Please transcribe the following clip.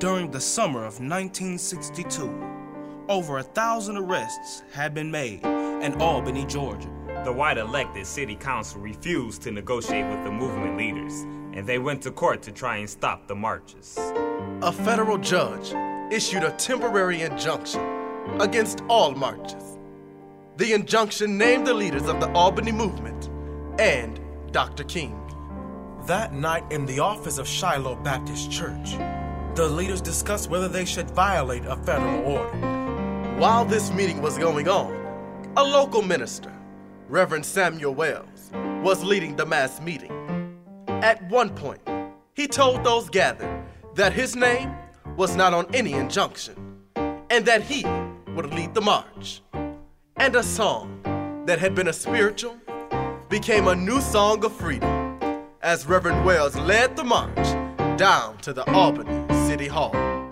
During the summer of 1962, over 1,000 arrests had been made in Albany, Georgia. The white elected city council refused to negotiate with the movement leaders, and they went to court to try and stop the marches. A federal judge issued a temporary injunction against all marches. The injunction named the leaders of the Albany movement and Dr. King. That night in the office of Shiloh Baptist Church, the leaders discussed whether they should violate a federal order. While this meeting was going on, a local minister, Reverend Samuel Wells, was leading the mass meeting. At one point, he told those gathered that his name was not on any injunction, and that he would lead the march. And a song that had been a spiritual became a new song of freedom as Reverend Wells led the march down to the Albany City Hall.